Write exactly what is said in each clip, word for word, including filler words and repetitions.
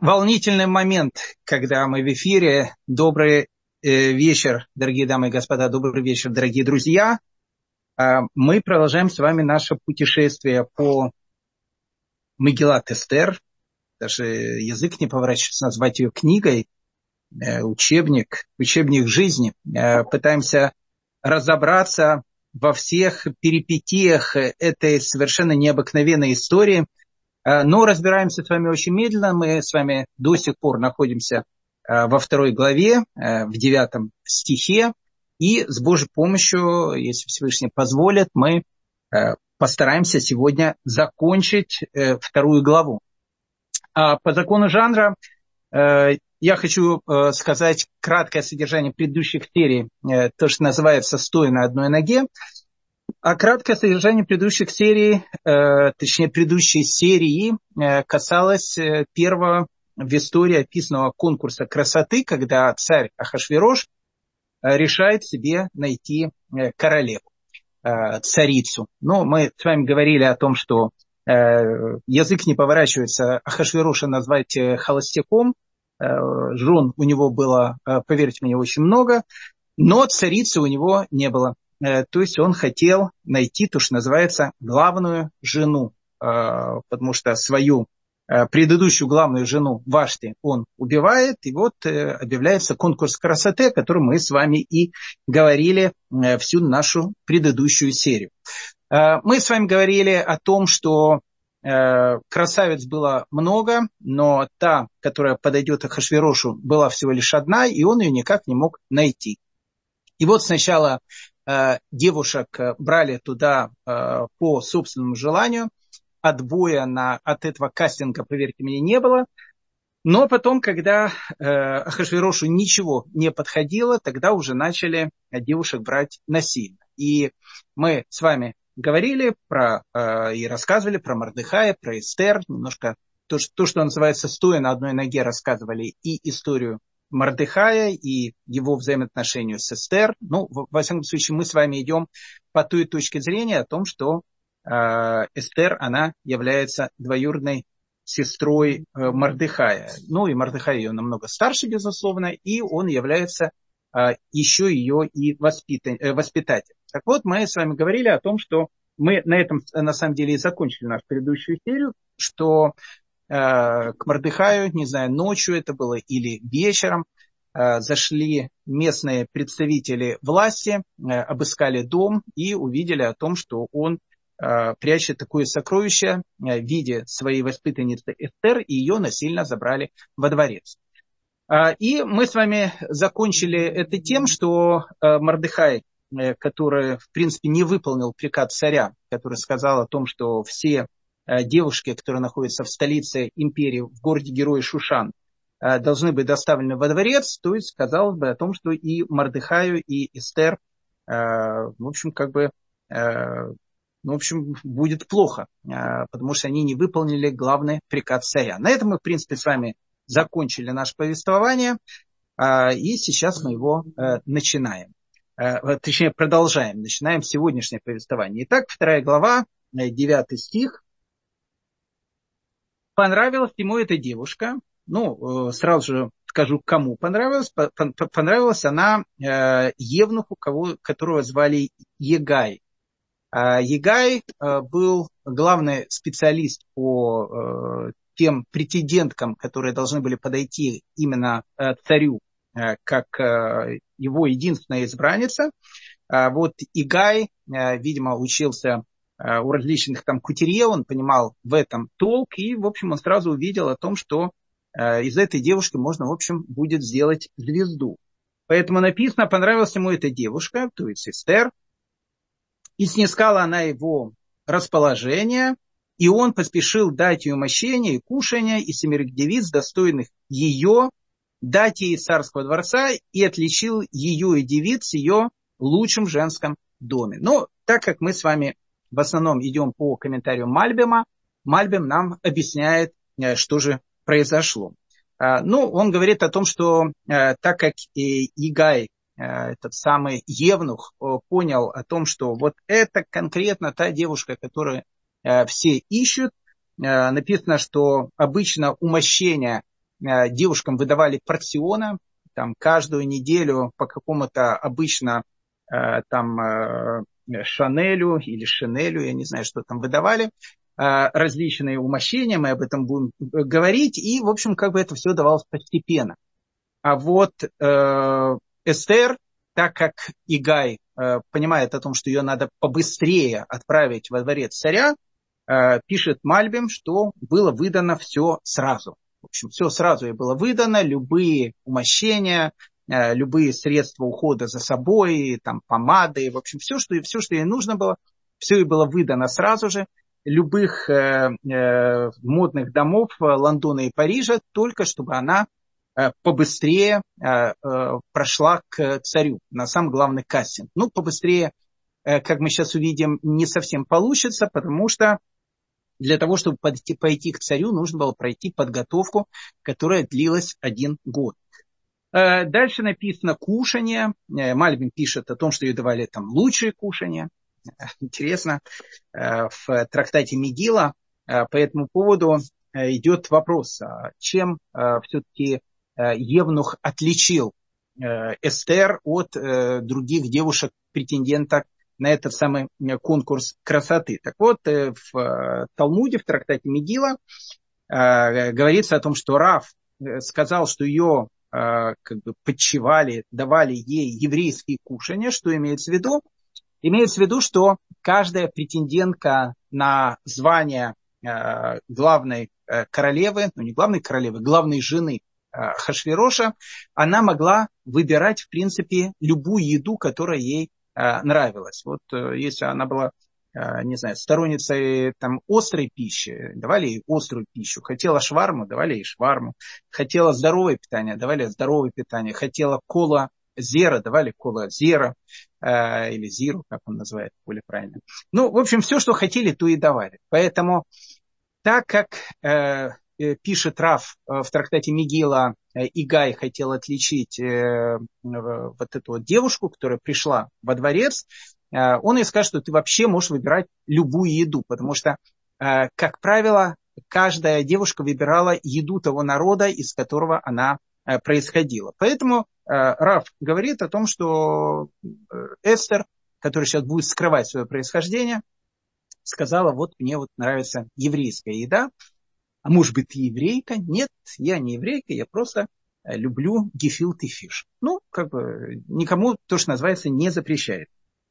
волнительный момент, когда мы в эфире. Добрый э, вечер, дорогие дамы и господа, добрый вечер, дорогие друзья. Э, мы продолжаем с вами наше путешествие по Мегилат Эстер. Даже язык не поворачивается назвать ее книгой. Э, учебник, учебник жизни. Э, пытаемся разобраться во всех перипетиях этой совершенно необыкновенной истории. Но разбираемся с вами очень медленно. Мы с вами до сих пор находимся во второй главе, в девятом стихе. И с Божьей помощью, если Всевышний позволит, мы постараемся сегодня закончить вторую главу. А по закону жанра я хочу сказать краткое содержание предыдущих серий, то, что называется «Стоя на одной ноге». А краткое содержание предыдущих серий, э, точнее предыдущей серии, э, касалось э, первого в истории описанного конкурса красоты, когда царь Ахашвирош э, решает себе найти э, королеву, э, царицу. Ну, мы с вами говорили о том, что э, язык не поворачивается Ахашвироша назвать э, холостяком. Э, жен у него было, э, поверьте мне, очень много, но царицы у него не было. То есть он хотел найти то, что называется главную жену, потому что свою предыдущую главную жену Вашти он убивает, и вот объявляется конкурс красоты, о котором мы с вами и говорили всю нашу предыдущую серию. Мы с вами говорили о том, что красавиц было много, но та, которая подойдет Ахашвирошу, была всего лишь одна, и он ее никак не мог найти. И вот сначала э, девушек брали туда э, по собственному желанию. Отбоя на, от этого кастинга, поверьте мне, не было. Но потом, когда э, Ахашвирошу ничего не подходило, тогда уже начали девушек брать насильно. И мы с вами говорили про, э, и рассказывали про Мордехая, про Эстер. Немножко то, то, что называется «Стоя на одной ноге», рассказывали и историю Мордехая и его взаимоотношению с Эстер. Ну, во всяком случае, мы с вами идем по той точке зрения о том, что э, Эстер, она является двоюродной сестрой э, Мордехая. Ну, и Мордехай ее намного старше, безусловно, и он является э, еще ее и воспита- э, воспитателем. Так вот, мы с вами говорили о том, что мы на этом, на самом деле, и закончили нашу предыдущую серию, что к Мордехаю, не знаю, ночью это было или вечером, зашли местные представители власти, обыскали дом и увидели о том, что он прячет такое сокровище в виде своей воспитанницы Эстер, и ее насильно забрали во дворец. И мы с вами закончили это тем, что Мордехай, который, в принципе, не выполнил приказ царя, который сказал о том, что все девушки, которые находятся в столице империи, в городе-герое Шушан, должны быть доставлены во дворец, то есть сказалось бы о том, что и Мордехаю, и Эстер, в общем, как бы, в общем, будет плохо, потому что они не выполнили главный приказ царя. На этом мы, в принципе, с вами закончили наше повествование, и сейчас мы его начинаем. Точнее, продолжаем, начинаем сегодняшнее повествование. Итак, вторая глава, девятый стих. Понравилась ему эта девушка. Ну, сразу же скажу, кому понравилась. Понравилась она евнуху, кого, которого звали Егай. Егай был главный специалист по тем претенденткам, которые должны были подойти именно царю, как его единственная избранница. Вот Егай, видимо, учился у различных там кутюрье, он понимал в этом толк, и, в общем, он сразу увидел о том, что э, из этой девушки можно, в общем, будет сделать звезду. Поэтому написано, понравилась ему эта девушка, то есть Эстер, и снискала она его расположение, и он поспешил дать ее мощение и кушание, и семерых девиц, достойных ее, дать ей из царского дворца, и отличил ее и девиц ее лучшим женском доме. Но так как мы с вами в основном идем по комментарию Мальбима, Мальбим нам объясняет, что же произошло. Ну, он говорит о том, что так как Егай, этот самый евнух, понял о том, что вот это конкретно та девушка, которую все ищут, написано, что обычно умощение девушкам выдавали порциона, там каждую неделю по какому-то обычно там Шанелю или Шинелю, я не знаю, что там выдавали, различные умощения, мы об этом будем говорить, и, в общем, как бы это все давалось постепенно. А вот э, Эстер, так как Игай э, понимает о том, что ее надо побыстрее отправить во дворец царя, э, пишет Мальбим, что было выдано все сразу. В общем, все сразу ей было выдано, любые умощения, э, любые средства ухода за собой, там, помады, в общем, все, что, все, что ей нужно было, все ей было выдано сразу же. Любых э, э, модных домов Лондона и Парижа, только чтобы она побыстрее э, э, прошла к царю на самый главный кастинг. Ну, побыстрее, э, как мы сейчас увидим, не совсем получится, потому что для того, чтобы пойти, пойти к царю, нужно было пройти подготовку, которая длилась один год. Э, дальше написано кушание. Э, Мальбим пишет о том, что ей давали там лучшие кушания. Интересно, э, в трактате Мегила э, по этому поводу э, идет вопрос, чем э, все-таки Евнух отличил Эстер от других девушек-претенденток на этот самый конкурс красоты. Так вот, в Талмуде, в трактате Мегила, говорится о том, что Рав сказал, что ее как бы подчевали, давали ей еврейские кушания. Что имеется в виду? Имеется в виду, что каждая претендентка на звание главной королевы, ну не главной королевы, главной жены Ахашвероша, она могла выбирать, в принципе, любую еду, которая ей э, нравилась. Вот э, если она была, э, не знаю, сторонницей там, острой пищи, давали ей острую пищу. Хотела шварму, давали ей шварму. Хотела здоровое питание, давали здоровое питание. Хотела кола зера, давали кола зера. Э, или зиру, как он называет, более правильно. Ну, в общем, все, что хотели, то и давали. Поэтому, так как... Э, пишет Рав в трактате Мегила, Игай хотел отличить э, вот эту вот девушку, которая пришла во дворец, э, он ей скажет, что ты вообще можешь выбирать любую еду, потому что, э, как правило, каждая девушка выбирала еду того народа, из которого она э, происходила. Поэтому э, Рав говорит о том, что Эстер, которая сейчас будет скрывать свое происхождение, сказала, вот мне вот нравится еврейская еда. А может быть, ты еврейка? Нет, я не еврейка, я просто люблю гефилт и фиш. Ну, как бы никому то, что называется, не запрещает.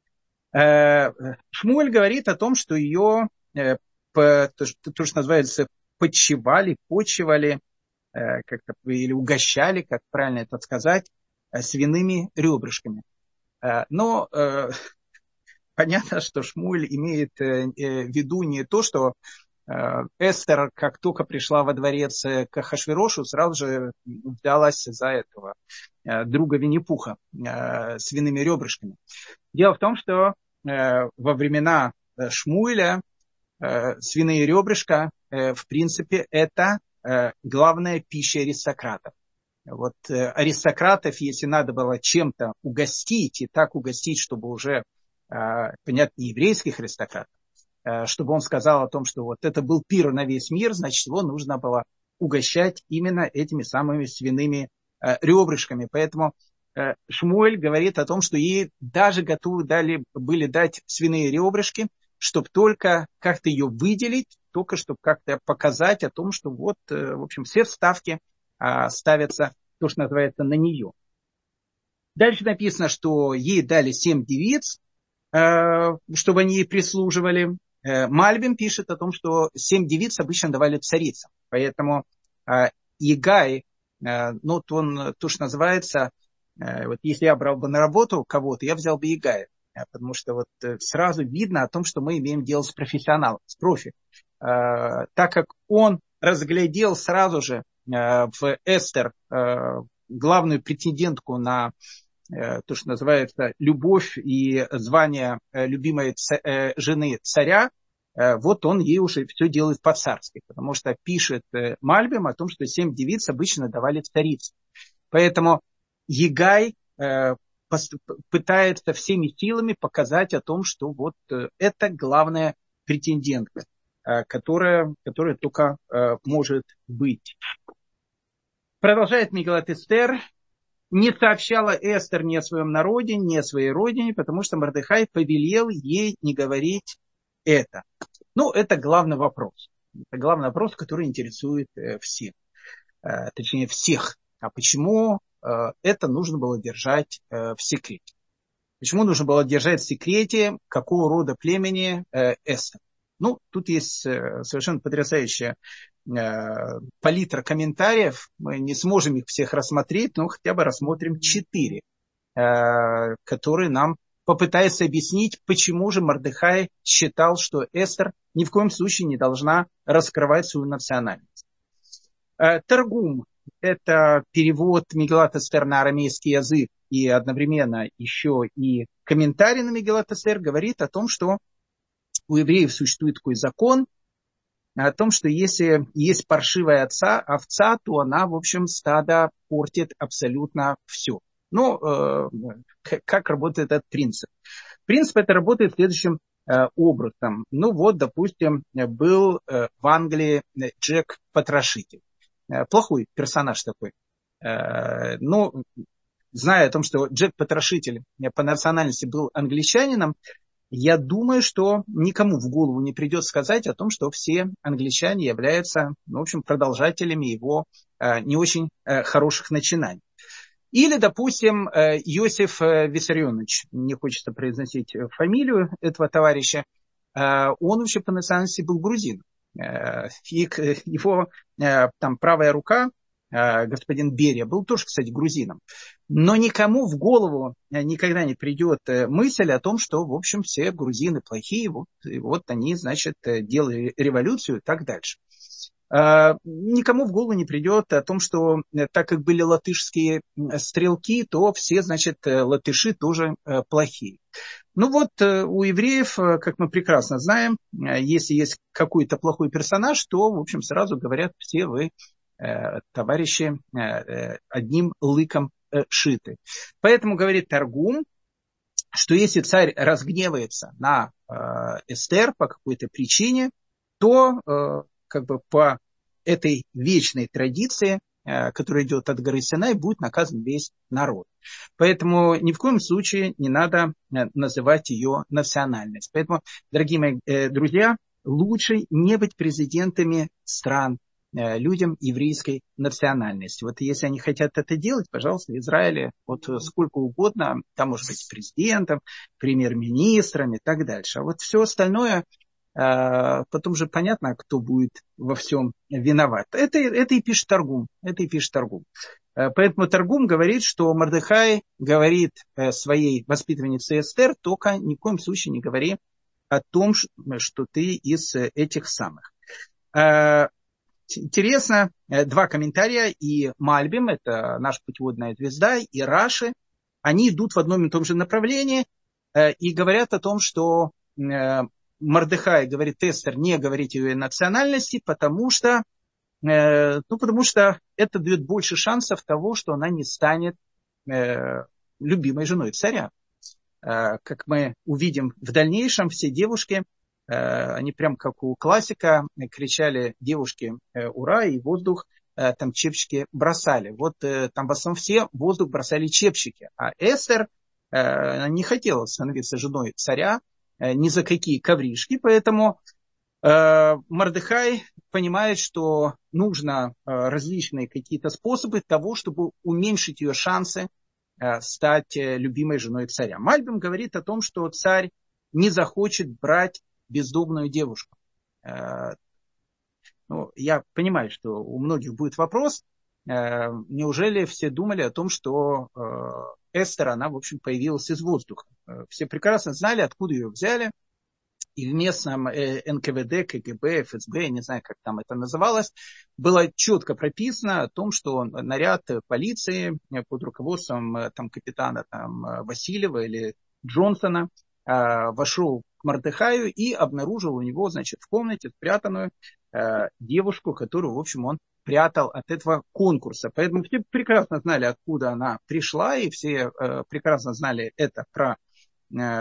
Шмуэль говорит о том, что ее, то, что называется, подчевали, почивали, как-то, или угощали, как правильно это сказать, свиными ребрышками. Но понятно, что Шмуэль имеет в виду не то, что Эстер, как только пришла во дворец к Ахашверошу, сразу же взялась за этого друга Винни-Пуха свиными ребрышками. Дело в том, что во времена Шмуэля свиные ребрышка, в принципе, это главная пища аристократов. Вот аристократов, если надо было чем-то угостить, и так угостить, чтобы уже, понятно, не еврейских аристократов, чтобы он сказал о том, что вот это был пир на весь мир, значит, его нужно было угощать именно этими самыми свиными э, ребрышками. Поэтому э, Шмуэль говорит о том, что ей даже готовы дали, были дать свиные ребрышки, чтобы только как-то ее выделить, только чтобы как-то показать о том, что вот, э, в общем, все ставки э, ставятся, то, что называется, на нее. Дальше написано, что ей дали семь девиц, э, чтобы они ей прислуживали. Мальбим пишет о том, что семь девиц обычно давали царицам. Поэтому э, Игай, э, ну, то, он, то, что называется, э, вот если я брал бы на работу кого-то, я взял бы Игая. Э, потому что вот э, сразу видно о том, что мы имеем дело с профессионалом, с профи. Э, так как он разглядел сразу же э, в Эстер э, главную претендентку на то, что называется любовь и звание любимой жены царя, вот он ей уже все делает по-царски, потому что пишет Мальбим о том, что семь девиц обычно давали царице. Поэтому Игай пытается всеми силами показать о том, что вот это главная претендентка, которая, которая только может быть. продолжает Мегилат Эстер, не сообщала Эстер ни о своем народе, ни о своей родине, потому что Мордехай повелел ей не говорить это. Ну, это главный вопрос. Это главный вопрос, который интересует э, всех. Э, точнее, всех. А почему э, это нужно было держать э, в секрете? Почему нужно было держать в секрете, какого рода племени э, Эстер? Ну, тут есть э, совершенно потрясающая э, палитра комментариев. Мы не сможем их всех рассмотреть, но хотя бы рассмотрим четыре, э, которые нам попытаются объяснить, почему же Мордехай считал, что Эстер ни в коем случае не должна раскрывать свою национальность. Э, Таргум – это перевод Мегилат Эстер на арамейский язык, и одновременно еще и комментарий на Мегилат Эстер говорит о том, что у евреев существует такой закон, о том, что если есть паршивая овца, овца, то она, в общем, стадо портит абсолютно все. Ну, э, как работает этот принцип? Принцип это работает следующим э, образом. Ну вот, допустим, был э, в Англии Джек Потрошитель. Э, плохой персонаж такой. Э, ну, зная о том, что Джек Потрошитель по национальности был англичанином, я думаю, что никому в голову не придет сказать о том, что все англичане являются, ну, в общем, продолжателями его э, не очень э, хороших начинаний. Или, допустим, э, Иосиф Виссарионович, не хочется произносить фамилию этого товарища, э, он вообще по национальности был грузин. Э, и его э, там правая рука, господин Берия, был тоже, кстати, грузином. Но никому в голову никогда не придет мысль о том, что, в общем, все грузины плохие, вот, и вот они, значит, делали революцию и так дальше. Никому в голову не придет о том, что так как были латышские стрелки, то все, значит, латыши тоже плохие. Ну вот у евреев, как мы прекрасно знаем, если есть какой-то плохой персонаж, то, в общем, сразу говорят, все вы товарищи одним лыком шиты. Поэтому говорит Таргум, что если царь разгневается на Эстер по какой-то причине, то как бы по этой вечной традиции, которая идет от горы Синай, будет наказан весь народ. Поэтому ни в коем случае не надо называть ее национальность. Поэтому, дорогие мои друзья, лучше не быть президентами стран, людям еврейской национальности. Вот если они хотят это делать, пожалуйста, в Израиле вот сколько угодно, там может быть президентом, премьер-министром и так дальше. А вот все остальное, потом же понятно, кто будет во всем виноват. Это, это и пишет Таргум. Это и пишет Таргум. Поэтому Таргум говорит, что Мордехай говорит своей воспитаннице Эстер, только ни в коем случае не говори о том, что ты из этих самых. Интересно, два комментария, и Мальбим, это наша путеводная звезда, и Раши, они идут в одном и том же направлении и говорят о том, что Мордехай говорит Эстер не говорить о ее национальности, потому что, ну, потому что это дает больше шансов того, что она не станет любимой женой царя. Как мы увидим в дальнейшем, все девушки, они прям как у классика кричали девушки «Ура!» и воздух там чепчики бросали. Вот там в основном все воздух бросали чепчики. А Эстер не хотела становиться женой царя ни за какие ковришки. Поэтому Мордехай понимает, что нужно различные какие-то способы того, чтобы уменьшить ее шансы стать любимой женой царя. Мальбим говорит о том, что царь не захочет брать бездомную девушку. Ну, я понимаю, что у многих будет вопрос, неужели все думали о том, что Эстер, она, в общем, появилась из воздуха. Все прекрасно знали, откуда ее взяли. И в местном эн ка вэ дэ, ка гэ бэ, эф эс бэ, я не знаю, как там это называлось, было четко прописано о том, что наряд полиции под руководством там, капитана там, Васильева или Джонсона вошел к Мордехаю и обнаружил у него, значит, в комнате спрятанную э, девушку, которую, в общем, он прятал от этого конкурса. Поэтому все прекрасно знали, откуда она пришла, и все э, прекрасно знали это про,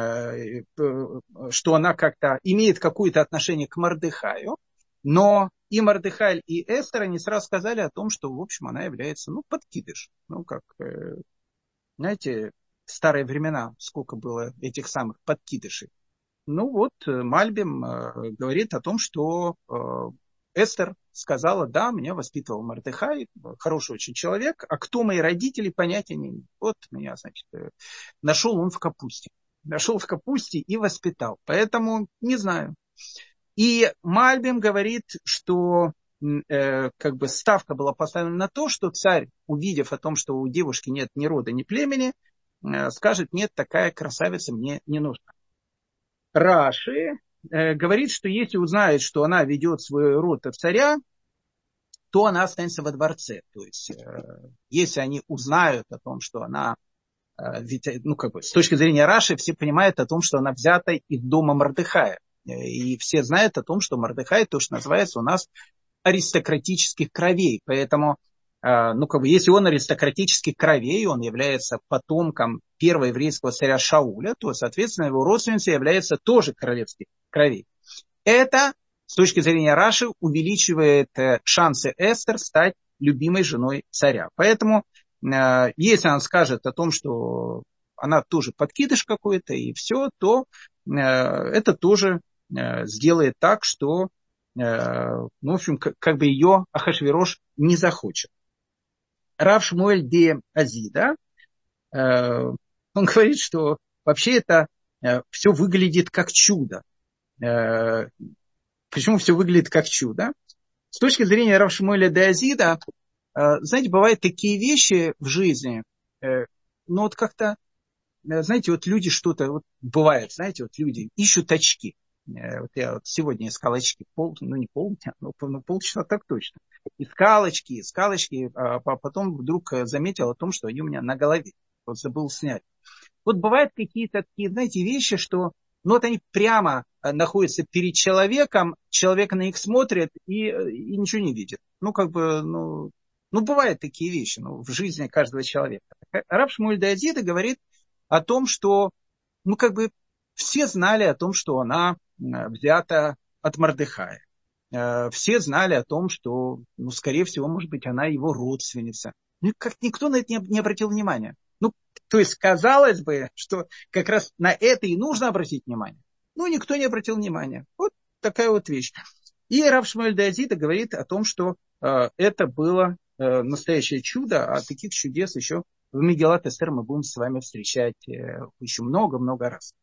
э, что она как-то имеет какое-то отношение к Мордехаю. Но и Мордехай, и Эстер, они сразу сказали о том, что, в общем, она является, ну, подкидыш. Ну, как, э, знаете, в старые времена сколько было этих самых подкидышей. Ну, вот Мальбим э, говорит о том, что э, Эстер сказала, да, меня воспитывал Мордехай, хороший очень человек, а кто мои родители, понятия не имею. Вот меня, значит, э, нашел он в капусте. Нашел в капусте и воспитал. Поэтому не знаю. И Мальбим говорит, что э, как бы ставка была поставлена на то, что царь, увидев о том, что у девушки нет ни рода, ни племени, э, скажет, нет, такая красавица мне не нужна. Раши э, говорит, что если узнает, что она ведет свой род от царя, то она останется во дворце. То есть, э, если они узнают о том, что она, э, ведь, ну, как бы, с точки зрения Раши, все понимают о том, что она взята из дома Мордехая. И все знают о том, что Мордехай, то, что называется у нас аристократических кровей. Поэтому, ну, как бы, если он аристократических кровей, он является потомком первого еврейского царя Шауля, то, соответственно, его родственница является тоже королевских кровей. Это, с точки зрения Раши, увеличивает шансы Эстер стать любимой женой царя. Поэтому, если он скажет о том, что она тоже подкидыш какой-то и все, то это тоже сделает так, что, ну, в общем, как бы ее Ахашвирош не захочет. Рав Шмуэль де Азида, он говорит, что вообще это все выглядит как чудо. Почему все выглядит как чудо? С точки зрения Рав Шмуэля де Азида, знаете, бывают такие вещи в жизни, ну вот как-то, знаете, вот люди что-то, вот бывает, знаете, вот люди ищут очки. Вот я вот сегодня искал очки, пол, ну не полдня, но ну, полчаса так точно. Искал очки, искал очки, а потом вдруг заметил о том, что они у меня на голове. Вот забыл снять. Вот бывают какие-то такие, знаете, вещи, что ну вот они прямо находятся перед человеком, человек на них смотрит и, и ничего не видит. Ну как бы, ну, ну бывают такие вещи ну, в жизни каждого человека. Рав Шмуэль де Азида говорит о том, что ну как бы все знали о том, что она взята от Мордехая. Все знали о том, что, ну, скорее всего, может быть, она его родственница. Ну, как никто на это не, не обратил внимания. Ну, то есть, казалось бы, что как раз на это и нужно обратить внимание. Ну, никто не обратил внимания. Вот такая вот вещь. И Рав Шмуэль де Азида говорит о том, что э, это было э, настоящее чудо, а таких чудес еще в Мегилат Эстер мы будем с вами встречать э, еще много-много раз.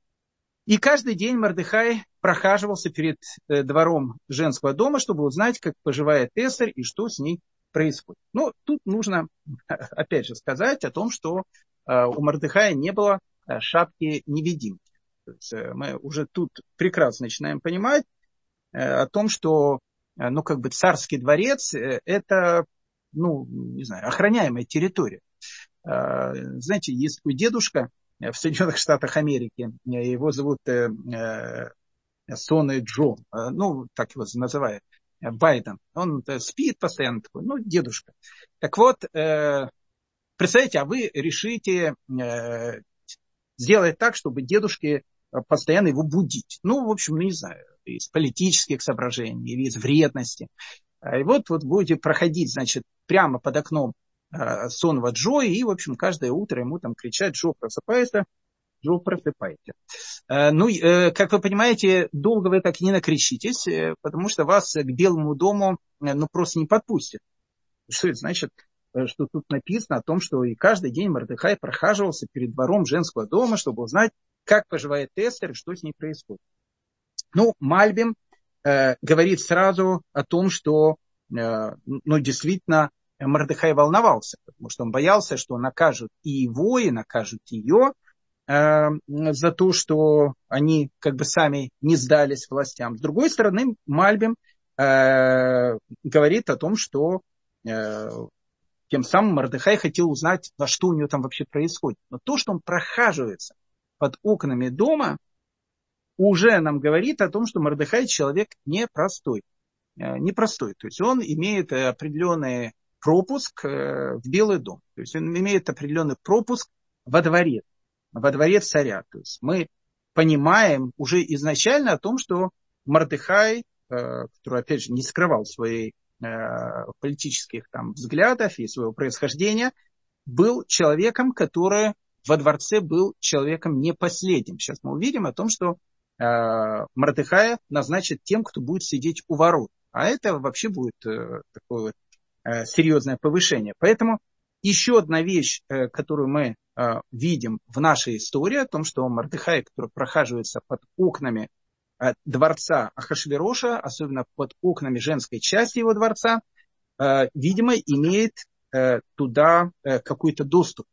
И каждый день Мордехай прохаживался перед э, двором женского дома, чтобы узнать, как поживает Эстер и что с ней происходит. Но тут нужно, опять же, сказать о том, что э, у Мордехая не было э, шапки-невидимки. То есть, э, мы уже тут прекрасно начинаем понимать э, о том, что э, ну, как бы царский дворец э, это, ну, не знаю, охраняемая территория. Э, знаете, есть такой дедушка в Соединенных Штатах Америки, его зовут э, э, Сонный Джо, э, ну, так его называют, Байден. Он э, спит постоянно такой, ну, дедушка. Так вот, э, представьте, а вы решите э, сделать так, чтобы дедушке постоянно его будить. Ну, в общем, ну, не знаю, из политических соображений или из вредности. И вот, вот будете проходить, значит, прямо под окном сонного Джо, и, в общем, каждое утро ему там кричать: Джо, просыпайся, Джо, просыпайся. Ну, как вы понимаете, долго вы так не накричитесь, потому что вас к Белому дому, ну, просто не подпустят. Что это значит? Что тут написано о том, что и каждый день Мордехай прохаживался перед двором женского дома, чтобы узнать, как поживает Эстер и что с ней происходит. Ну, Мальбим э, говорит сразу о том, что, э, ну, действительно, Мордехай волновался, потому что он боялся, что накажут и его, и накажут ее э, за то, что они как бы сами не сдались властям. С другой стороны, Мальбим э, говорит о том, что э, тем самым Мордехай хотел узнать, во что у него там вообще происходит. Но то, что он прохаживается под окнами дома, уже нам говорит о том, что Мордехай человек непростой. Э, непростой. То есть он имеет определенные пропуск в Белый дом. То есть он имеет определенный пропуск во дворец, во дворец царя. То есть мы понимаем уже изначально о том, что Мордехай который, опять же, не скрывал своих политических там взглядов и своего происхождения, был человеком, который во дворце был человеком не последним. Сейчас мы увидим о том, что э, Мордехая назначит тем, кто будет сидеть у ворот. А это вообще будет э, такое вот, э, серьезное повышение. Поэтому еще одна вещь, э, которую мы э, видим в нашей истории, о том, что Мордехай, который прохаживается под окнами э, дворца Ахашвероша, особенно под окнами женской части его дворца, э, видимо, имеет э, туда э, какой-то доступ.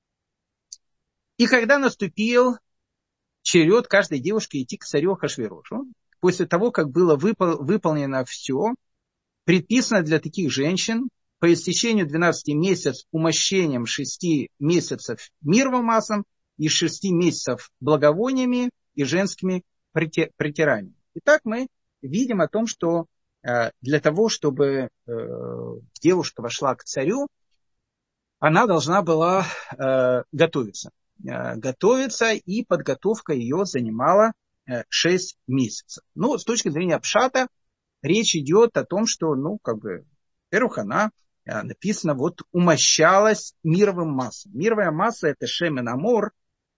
И когда наступил черед каждой девушки идти к царю Ахашверошу, после того, как было выпол- выполнено все, предписано для таких женщин по истечению двенадцати месяцев умощением шести месяцев мировым маслом и шести месяцев благовониями и женскими прити- притираниями. Итак, мы видим о том, что э, для того, чтобы э, девушка вошла к царю, она должна была э, готовиться. готовиться, и подготовка ее занимала шесть месяцев. Ну, с точки зрения пшата, речь идет о том, что, ну, как бы, во-первых, она написано, вот, умощалась мировым маслом. Мировая масса – это шемен амор.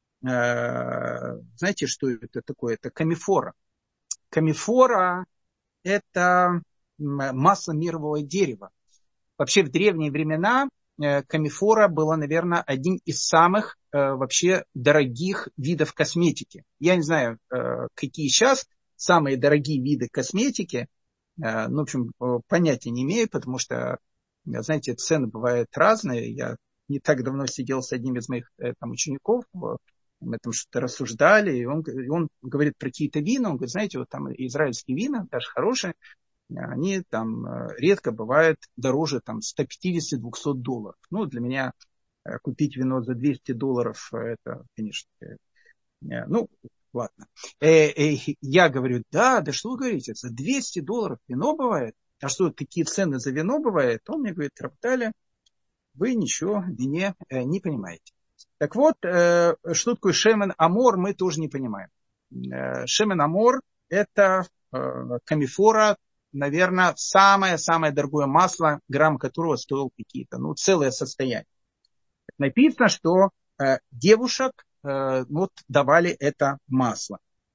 Знаете, что это такое? Это камифора. Камифора – это масло мирового дерева. Вообще, в древние времена камифора была, наверное, один из самых э, вообще дорогих видов косметики. Я не знаю, э, какие сейчас самые дорогие виды косметики. Э, ну, в общем, э, понятия не имею, потому что, знаете, цены бывают разные. Я не так давно сидел с одним из моих э, там, учеников, мы там что-то рассуждали, и он, и он говорит про какие-то вина. Он говорит, знаете, вот там израильские вина, даже хорошие, они там редко бывают дороже там сто пятьдесят - двести долларов. Ну, для меня купить вино за двести долларов, это, конечно, ну, ладно. Я говорю, да, да что вы говорите, за двести долларов вино бывает? А что, такие цены за вино бывают? Он мне говорит, Рафталя, вы ничего в вине не понимаете. Так вот, что такое шемен амор, мы тоже не понимаем. Шемен амор – это камифора, наверное, самое-самое дорогое масло, грамм которого стоил какие-то, ну, целое состояние. Написано, что э, девушек э, вот, давали это масло.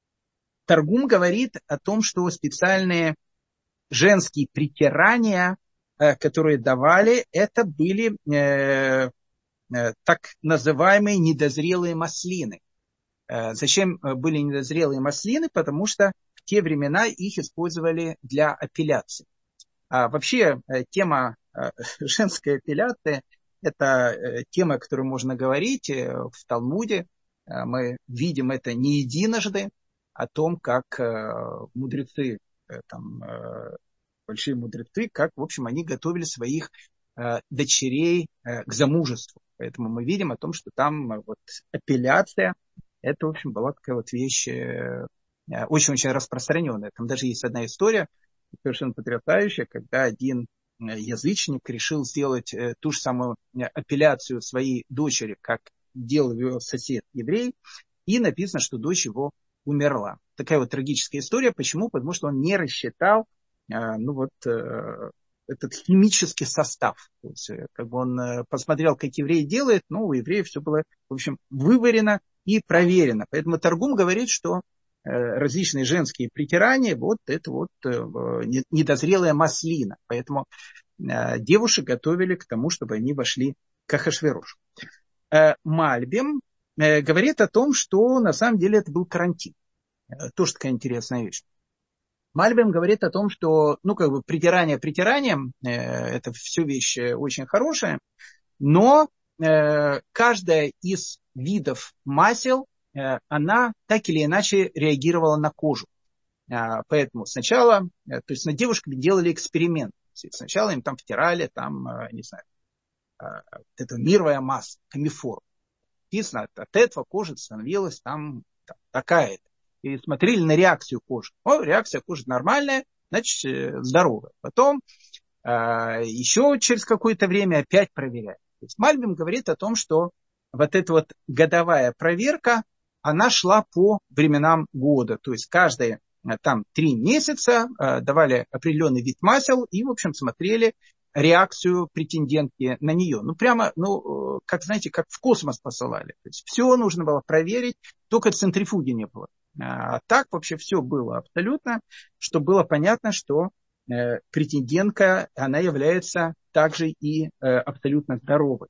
Таргум говорит о том, что специальные женские притирания, э, которые давали, это были э, э, так называемые недозрелые маслины. Э, зачем были недозрелые маслины? Потому что в те времена их использовали для апелляции. А вообще тема женской апелляции – это тема, о которой можно говорить в Талмуде. Мы видим это не единожды, о том, как мудрецы, там, большие мудрецы, как, в общем, они готовили своих дочерей к замужеству. Поэтому мы видим о том, что там вот апелляция – это, в общем, была такая вот вещь очень-очень распространенная. Там даже есть одна история, совершенно потрясающая, когда один язычник решил сделать ту же самую апелляцию своей дочери, как делал ее сосед еврей, и написано, что дочь его умерла. Такая вот трагическая история. Почему? Потому что он не рассчитал ну вот, этот химический состав. То есть, как бы он посмотрел, как еврей делает, но у евреев все было, в общем, выварено и проверено. Поэтому Таргум говорит, что различные женские притирания, вот это вот недозрелая маслина. Поэтому девушек готовили к тому, чтобы они вошли к Ахашверошу. Мальбим говорит о том, что на самом деле это был карантин. Тоже такая интересная вещь. Мальбим говорит о том, что, ну, как бы притирание притиранием, это все вещь очень хорошая, но каждая из видов масел, она так или иначе реагировала на кожу. Поэтому сначала, то есть над девушками делали эксперимент. Сначала им там втирали, там, не знаю, вот это мировая масса, камифор. Написано, от этого кожа становилась там, там такая-то. И смотрели на реакцию кожи. О, реакция кожи нормальная, значит, здоровая. Потом еще через какое-то время опять проверяют. То есть Мальбим говорит о том, что вот эта вот годовая проверка, она шла по временам года. То есть каждая там три месяца, давали определенный вид масел и, в общем, смотрели реакцию претендентки на нее. Ну, прямо, ну, как, знаете, как в космос посылали. То есть все нужно было проверить, только центрифуги не было. А так вообще все было абсолютно, чтобы было понятно, что э, претендентка, она является также и э, абсолютно здоровой.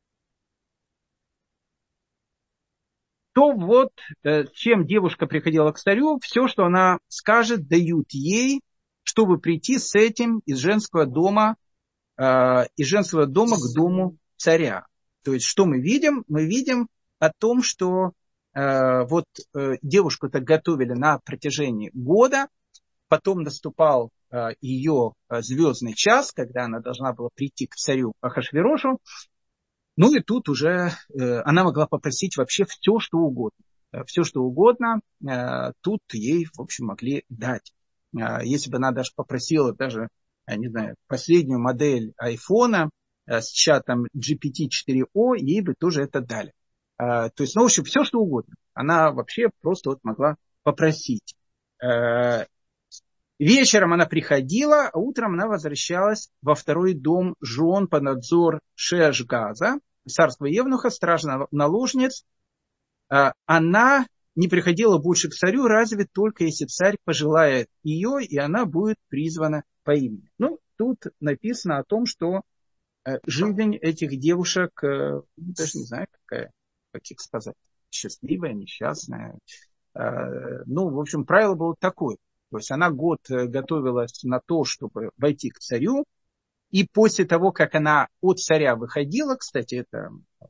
То вот, э, чем девушка приходила к царю, все, что она скажет, дают ей, чтобы прийти с этим из женского дома, из женского дома к дому царя. То есть, что мы видим? Мы видим о том, что э, вот э, девушку-то готовили на протяжении года, потом наступал э, ее звездный час, когда она должна была прийти к царю Ахашверошу. Ну и тут уже э, она могла попросить вообще все, что угодно. Все, что угодно, э, тут ей, в общем, могли дать. Э, если бы она даже попросила даже, я не знаю, последнюю модель айфона э, с чатом джи пи ти четыре о, ей бы тоже это дали. Э, то есть, ну, в общем, все, что угодно. Она вообще просто вот могла попросить. Э, вечером она приходила, а утром она возвращалась во второй дом жен под надзор Шеашгаза, царского евнуха, стража наложниц. Она не приходила больше к царю, разве только если царь пожелает ее, и она будет призвана по имени. Ну, тут написано о том, что жизнь этих девушек, даже не знаю, какая, как их сказать, счастливая, несчастная. Ну, в общем, правило было такое. То есть она год готовилась на то, чтобы войти к царю, и после того, как она от царя выходила, кстати, это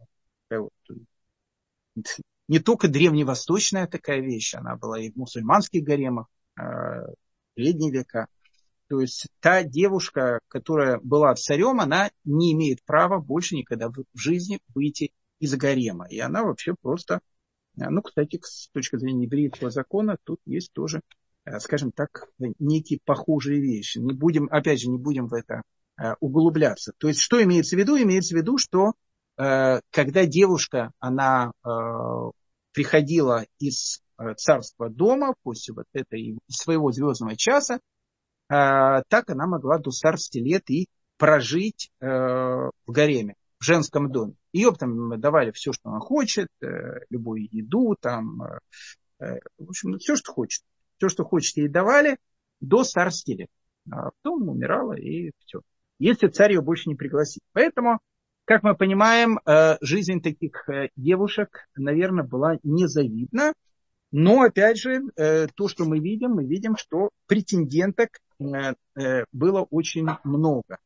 не только древневосточная такая вещь, она была и в мусульманских гаремах, средние века. То есть та девушка, которая была царем, она не имеет права больше никогда в жизни выйти из гарема. И она вообще просто, ну, кстати, с точки зрения еврейского закона, тут есть тоже, скажем так, некие похожие вещи. Не будем, опять же, не будем в это углубляться. То есть, что имеется в виду? Имеется в виду, что э, когда девушка, она э, приходила из царского дома после вот этой своего звездного часа, э, так она могла до старости лет и прожить э, в гареме, в женском доме. Ее там давали все, что она хочет, э, любую еду, там, э, в общем, все, что хочет. Все, что хочет, ей давали до старости лет. А потом умирала, и все. Если царь ее больше не пригласит. Поэтому, как мы понимаем, жизнь таких девушек, наверное, была незавидна. Но, опять же, то, что мы видим, мы видим, что претенденток было очень много.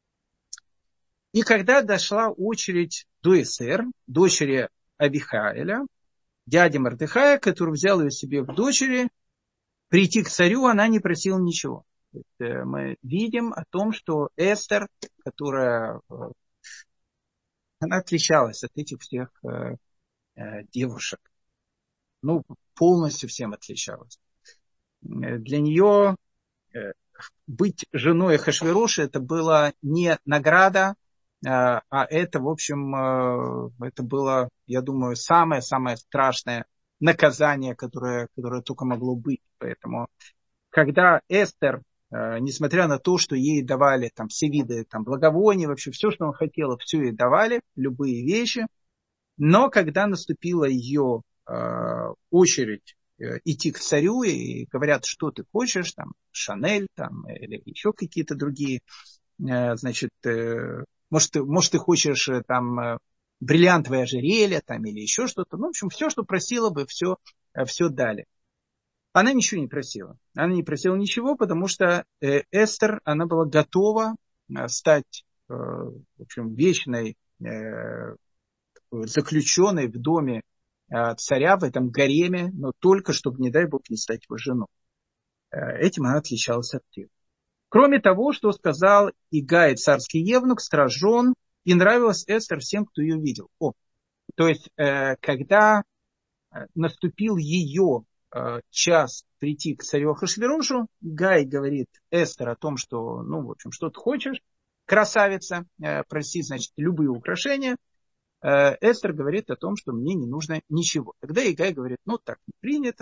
И когда дошла очередь до Эстер, дочери Авихаэля, дяди Мордехая, который взял ее себе в дочери, прийти к царю она не просила ничего. Мы видим о том, что Эстер, которая, она отличалась от этих всех э, э, девушек. Ну, полностью всем отличалась. Для нее э, быть женой Ахашвероша это была не награда, э, а это, в общем, э, это было, я думаю, самое-самое страшное наказание, которое, которое только могло быть. Поэтому, когда Эстер, несмотря на то, что ей давали там все виды там, благовоний, вообще все, что она хотела, все ей давали, любые вещи. Но когда наступила ее э, очередь э, идти к царю, и говорят, что ты хочешь, там, Шанель, там, или еще какие-то другие, э, значит, э, может, ты, может, ты хочешь э, там э, бриллиантовое ожерелье, там, или еще что-то. Ну, в общем, все, что просила бы, все, э, все дали. Она ничего не просила. Она не просила ничего, потому что э, Эстер, она была готова э, стать, э, в общем, вечной э, заключенной в доме э, царя, в этом гареме, но только, чтобы, не дай бог, не стать его женой. Э, этим она отличалась от всех. Кроме того, что сказал Игай, царский евнух, страж жен, и нравилась Эстер всем, кто ее видел. О, то есть, э, когда наступил ее час прийти к царю Ахашверошу, Гай говорит Эстер о том, что, ну, в общем, что ты хочешь, красавица, проси, значит, любые украшения. Эстер говорит о том, что мне не нужно ничего. Тогда Игай говорит, ну, так не принято,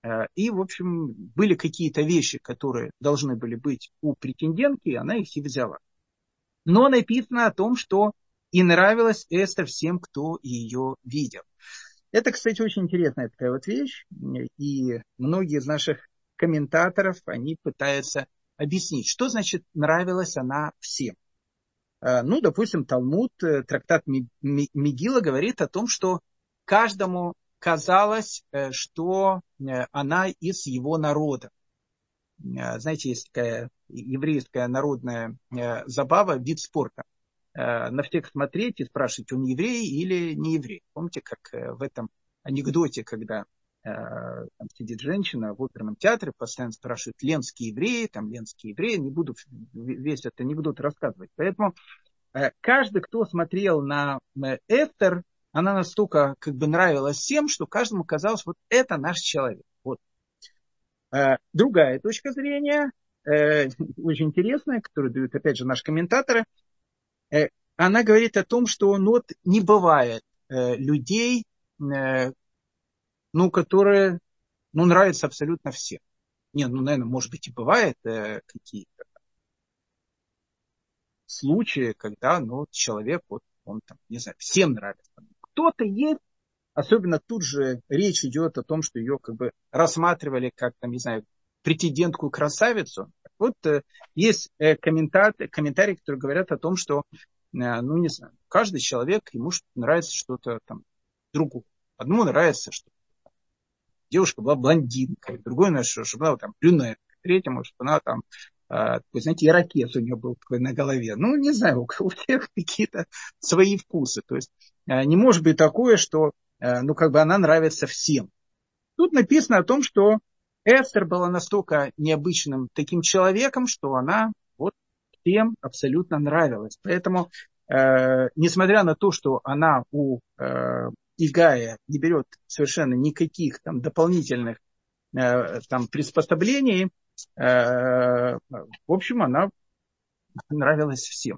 И, в общем, были какие-то вещи, которые должны были быть у претендентки, и она их и взяла. Но написано о том, что и нравилась Эстер всем, кто ее видел. Это, кстати, очень интересная такая вот вещь. И многие из наших комментаторов, они пытаются объяснить, что значит нравилась она всем. Ну, допустим, Талмуд, трактат Мегила говорит о том, что каждому казалось, что она из его народа. Знаете, есть такая еврейская народная забава, вид спорта. На всех смотреть и спрашивать, он еврей или не еврей. Помните, как в этом анекдоте, когда там сидит женщина в оперном театре, постоянно спрашивают, ленский еврей, там ленский еврей. Не буду весь этот анекдот рассказывать. Поэтому каждый, кто смотрел на Эстер, она настолько как бы нравилась всем, что каждому казалось, вот это наш человек. Вот. Другая точка зрения, очень интересная, которую дают, опять же, наши комментаторы, она говорит о том, что ну, вот не бывает людей, ну, которые ну, нравятся абсолютно всем. Нет, ну, наверное, может быть и бывает какие-то случаи, когда ну, человек, вот, он там, не знаю, всем нравится. Кто-то есть, особенно тут же речь идет о том, что ее как бы рассматривали как, там, не знаю, претендентку красавицу. Вот э, есть э, комментарии, комментарии, которые говорят о том, что, э, ну, не знаю, каждый человек, ему нравится что-то там другое. Одному нравится, что девушка была блондинкой, другой нравится, чтобы она там брюнетка, третьему, чтобы она там, э, такой, знаете, ирокез у нее был такой на голове. Ну, не знаю, у всех какие-то свои вкусы. То есть э, не может быть такое, что ну, как бы она нравится всем. Тут написано о том, что Эстер была настолько необычным таким человеком, что она вот всем абсолютно нравилась. Поэтому, э, несмотря на то, что она у э, Игая не берет совершенно никаких там дополнительных э, там приспособлений, э, в общем, она нравилась всем.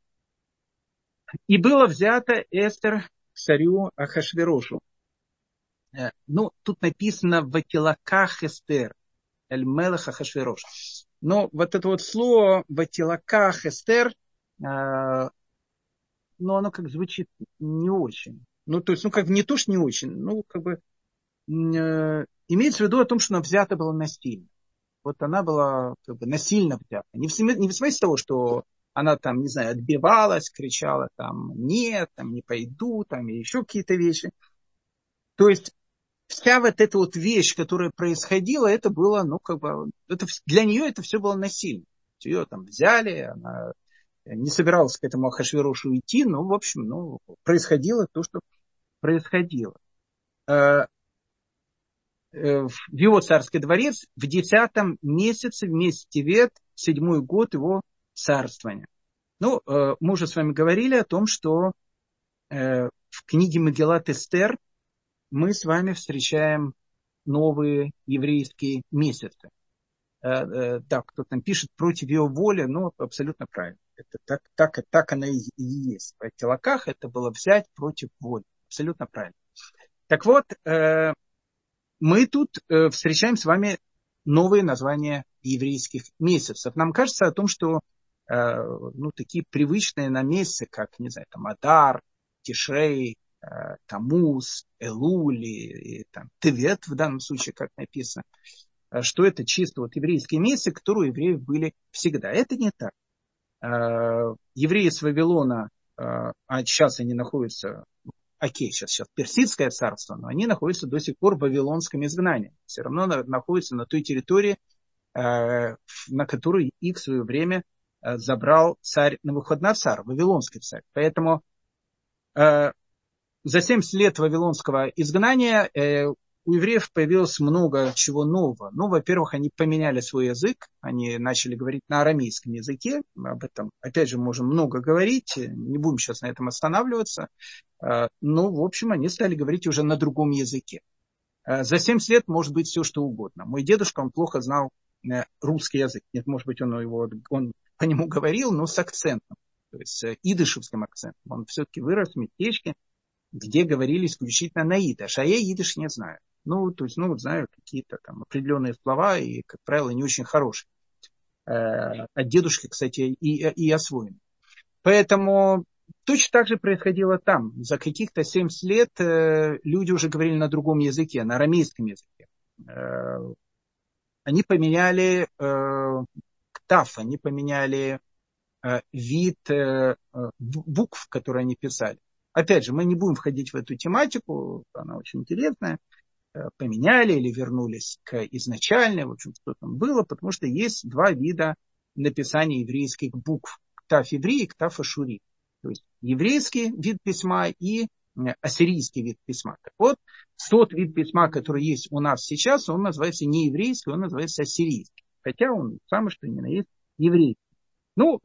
И было взято Эстер к царю Ахашверошу. Ну, тут написано «Ватилаках Эстер», «Эль-Мелах Ахашверош». Но вот это вот слово «Ватилаках Эстер», э, ну, оно как звучит не очень. Ну, то есть, ну, как не то, что не очень, ну, как бы э, имеется в виду о том, что она взята была насильно. Вот она была как бы насильно взята. Не в, не в смысле того, что она там, не знаю, отбивалась, кричала там «нет», там «не пойду», там и еще какие-то вещи. То есть, вся вот эта вот вещь, которая происходила, это было, ну, как бы, это, для нее это все было насильно. Ее там взяли, она не собиралась к этому Ахашверошу идти, но, в общем, ну, происходило то, что происходило. В его царский дворец в десятом месяце, в месяц Тевет, седьмой год его царствования. Ну, мы уже с вами говорили о том, что в книге Мегилат Эстер мы с вами встречаем новые еврейские месяцы. Да, кто там пишет против ее воли, ну, абсолютно правильно. Это так, так, так оно и есть. В Телаках это было взять против воли. Абсолютно правильно. Так вот, мы тут встречаем с вами новые названия еврейских месяцев. Нам кажется о том, что ну, такие привычные нам месяцы, как, не знаю, там, Адар, Тишрей, Тамуз, Элули, там, Тевет в данном случае, как написано, что это чисто вот еврейские месяцы, которые у евреев были всегда. Это не так. Евреи с Вавилона, а сейчас они находятся, окей, сейчас, сейчас Персидское царство, но они находятся до сих пор в вавилонском изгнании. Все равно находятся на той территории, на которую их в свое время забрал царь Навуходоносор, вавилонский царь. Поэтому за семьдесят лет вавилонского изгнания э, у евреев появилось много чего нового. Ну, во-первых, они поменяли свой язык, они начали говорить на арамейском языке. Об этом, опять же, можем много говорить, не будем сейчас на этом останавливаться. Э, но, в общем, они стали говорить уже на другом языке. Э, за семьдесят лет может быть все, что угодно. Мой дедушка, он плохо знал э, русский язык. Нет, может быть, он, его, он по нему говорил, но с акцентом, то есть с идышевским акцентом. Он все-таки вырос в местечке, где говорили исключительно на идыш, а я идыш не знаю. Ну, то есть, ну, знаю, какие-то там определенные слова, и, как правило, не очень хорошие. Э, от дедушки, кстати, и, и освоены. Поэтому точно так же происходило там. За каких-то семьдесят лет э, люди уже говорили на другом языке, на арамейском языке. Э, они поменяли э, ктаф, они поменяли э, вид э, букв, которые они писали. Опять же, мы не будем входить в эту тематику, она очень интересная. Э, поменяли или вернулись к изначальной, в общем, что там было, потому что есть два вида написания еврейских букв. Ктаф иври и ктаф ашури. То есть еврейский вид письма и ассирийский вид письма. Так вот, тот вид письма, который есть у нас сейчас, он называется не еврейский, он называется ассирийский. Хотя он самый что ни на есть еврейский. Ну,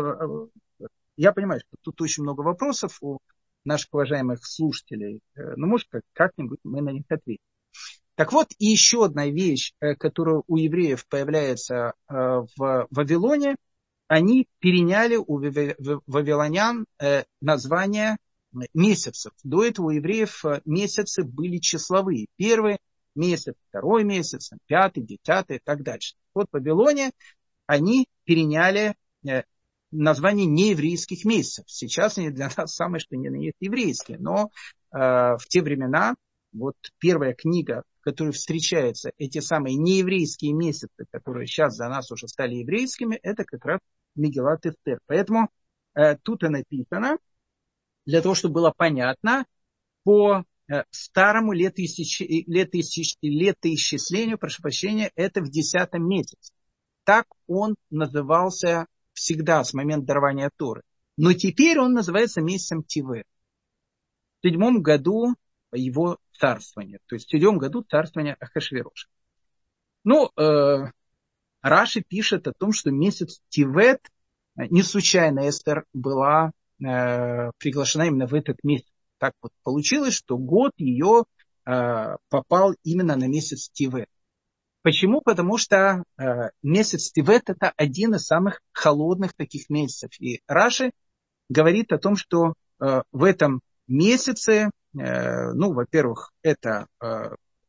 я понимаю, что тут очень много вопросов у наших уважаемых слушателей. Но, может, как-нибудь мы на них ответим. Так вот, и еще одна вещь, которая у евреев появляется в Вавилоне, они переняли у вавилонян название месяцев. До этого у евреев месяцы были числовые. Первый месяц, второй месяц, пятый, десятый и так дальше. Вот в Вавилоне они переняли название нееврейских месяцев. Сейчас они для нас самые, что ни на есть, еврейские. Но э, в те времена, вот первая книга, в которой встречаются эти самые нееврейские месяцы, которые сейчас за нас уже стали еврейскими, это как раз Мегилат Эстер. Поэтому э, тут и написано, для того, чтобы было понятно, по э, старому летоисчислению, летоисчислению, прошу прощения, это в десятом месяце. Так он назывался всегда с момента дарования Торы. Но теперь он называется месяцем Тивет. В седьмом году его царствования. То есть в седьмом году царствования Ахашвироша. Ну, э, Раши пишет о том, что месяц Тивет, не случайно Эстер была э, приглашена именно в этот месяц. Так вот получилось, что год ее э, попал именно на месяц Тивет. Почему? Потому что э, месяц Тивет это один из самых холодных таких месяцев. И Раши говорит о том, что э, в этом месяце, э, ну, во-первых, это э,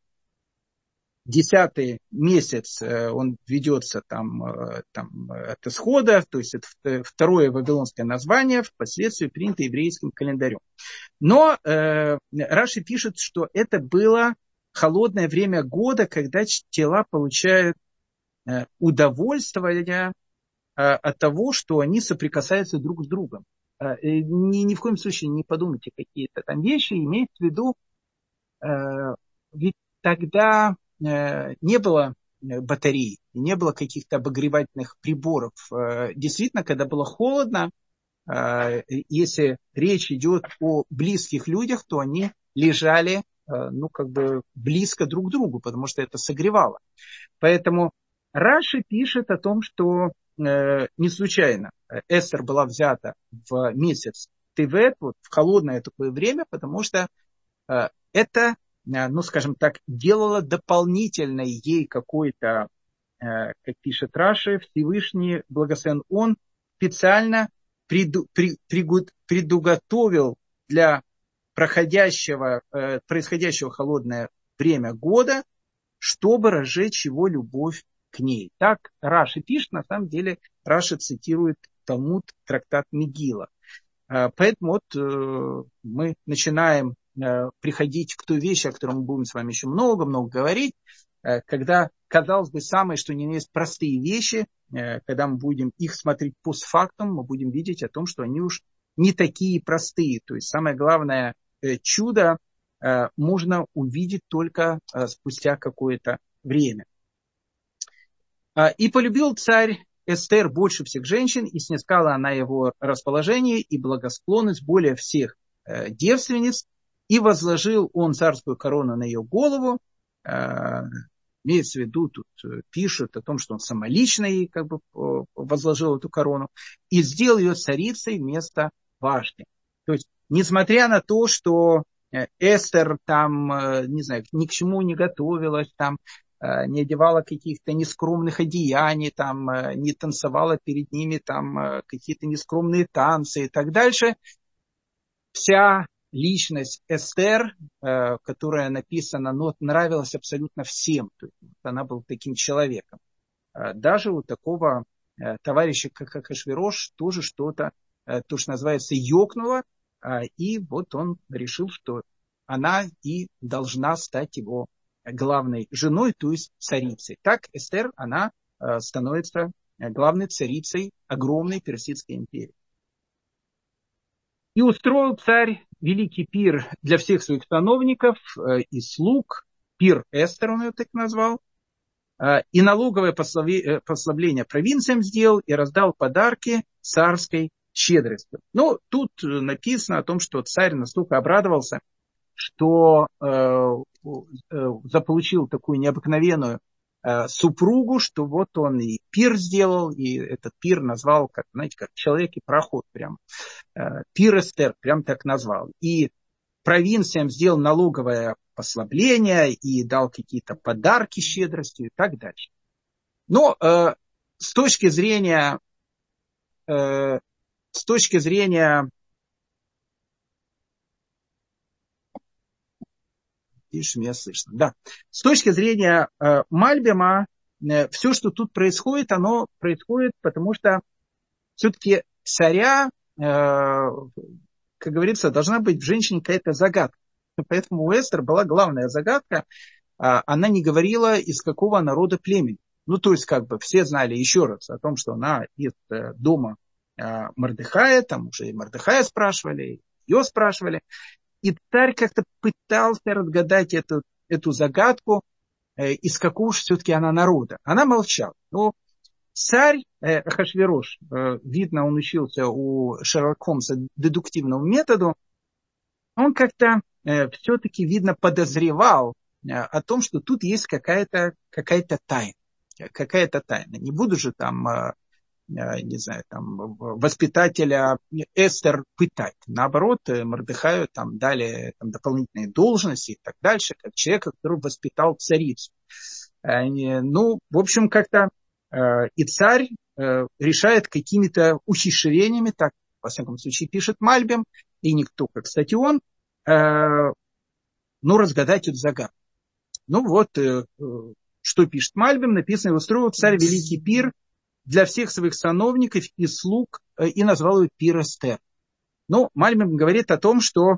десятый месяц, э, он ведется там, э, там от исхода, то есть это второе вавилонское название, впоследствии принято еврейским календарем. Но э, Раши пишет, что это было холодное время года, когда тела получают э, удовольствие э, от того, что они соприкасаются друг с другом. Э, ни, ни в коем случае не подумайте какие-то там вещи, имеется в виду, э, ведь тогда э, не было батарей, не было каких-то обогревательных приборов. Э, действительно, когда было холодно, э, если речь идет о близких людях, то они лежали ну, как бы близко друг к другу, потому что это согревало. Поэтому Раши пишет о том, что э, не случайно Эстер была взята в месяц Тивет, вот в холодное такое время, потому что э, это, э, ну, скажем так, делало дополнительно ей какой-то, э, как пишет Раши, Всевышний, благословен он, специально преду, при, пригу, предуготовил для проходящего, э, происходящего холодное время года, чтобы разжечь его любовь к ней. Так Раши пишет, на самом деле Раши цитирует Талмуд, трактат Мегила. Э, поэтому вот э, мы начинаем э, приходить к той вещи, о которой мы будем с вами еще много-много говорить, э, когда, казалось бы, самые, что ни на есть простые вещи, э, когда мы будем их смотреть постфактум, мы будем видеть о том, что они уж не такие простые. То есть самое главное чудо э, можно увидеть только э, спустя какое-то время. Э, и полюбил царь Эстер больше всех женщин, и снискала она его расположение и благосклонность более всех э, девственниц, и возложил он царскую корону на ее голову. Э, имеется в виду, тут пишут о том, что он самолично ей как бы возложил эту корону, и сделал ее царицей вместо Вашти. То есть, несмотря на то, что Эстер там, не знаю, ни к чему не готовилась, там, не одевала каких-то нескромных одеяний, там, не танцевала перед ними там, какие-то нескромные танцы и так дальше, вся личность Эстер, которая написана, но нравилась абсолютно всем. То есть она была таким человеком. Даже у такого товарища, как Ахашвирош, тоже что-то, то, что называется, ёкнуло. И вот он решил, что она и должна стать его главной женой, то есть царицей. Так Эстер, она становится главной царицей огромной Персидской империи. И устроил царь великий пир для всех своих сановников и слуг. Пир Эстер он ее так назвал. И налоговое послабление провинциям сделал и раздал подарки царской щедростью. Ну, тут написано о том, что царь настолько обрадовался, что э, э, заполучил такую необыкновенную э, супругу, что вот он и пир сделал, и этот пир назвал, как, знаете, как человек и проход прям. Э, пир Эстер, прям так назвал. И провинциям сделал налоговое послабление и дал какие-то подарки щедростью и так дальше. Но э, с точки зрения, э, с точки зрения, видишь, меня слышно, да, с точки зрения э, Мальбима, э, все, что тут происходит, оно происходит, потому что все-таки царя, э, как говорится, должна быть в женщине какая-то загадка. Поэтому у Эстер была главная загадка. Она не говорила, из какого народа племени. Ну, то есть, как бы все знали еще раз о том, что она из дома Мордехая, там уже и Мордехая спрашивали, ее спрашивали. И царь как-то пытался разгадать эту, эту загадку, из какого же все-таки она народа. Она молчала. Но царь Ахашвирош, видно, он учился у Шерлока Холмса дедуктивному методу, он как-то э, все-таки, видно, подозревал э, о том, что тут есть какая-то, какая-то тайна. Какая-то тайна. Не буду же там, э, э, не знаю, там, воспитателя Эстер пытать. Наоборот, э, Мордехаю там дали там, дополнительные должности и так дальше, как человека, который воспитал царицу. Э, ну, в общем, как-то э, и царь э, решает какими-то ухищрениями, так, во всяком случае, пишет Мальбим, и никто, как, кстати, он, э, ну, разгадать эту загадку. Ну, вот, э, э, что пишет Мальбим, написано, устроил царь великий пир для всех своих сановников и слуг, э, и назвал его пир Эстер. Ну, Мальбим говорит о том, что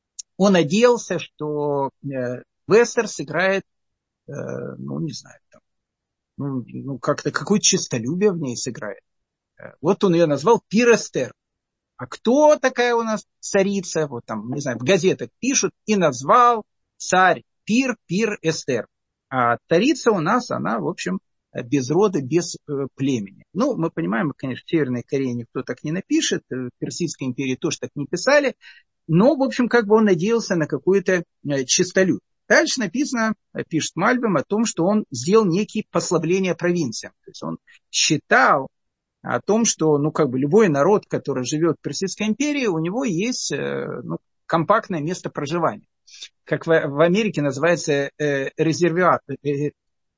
он надеялся, что э, в Эстер сыграет, э, ну, не знаю, там, ну, ну, как-то какое-то честолюбие в ней сыграет. Э, вот он ее назвал пир Эстер. А кто такая у нас царица? Вот там, не знаю, в газетах пишут, и назвал царь пир, пир Эстер. А царица у нас, она, в общем, без рода, без э, племени. Ну, мы понимаем, конечно, в Северной Корее никто так не напишет, в Персидской империи тоже так не писали, но, в общем, как бы он надеялся на какое-то э, честолюбие. Дальше написано, пишет Мальбим, о том, что он сделал некие послабления провинциям. То есть он считал о том, что, ну, как бы любой народ, который живет в Персидской империи, у него есть, ну, компактное место проживания. Как в, в Америке называется э, резервиат, э,